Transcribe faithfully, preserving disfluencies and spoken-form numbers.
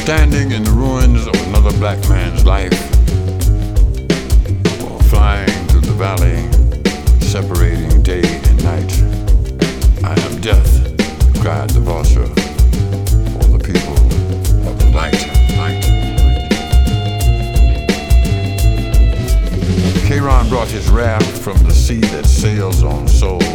Standing in the ruins of another black man's life, or flying through the valley, separating day and night. I am death, cried the vulture, for the people of the light. light. Charon brought his wrath from the sea that sails on souls.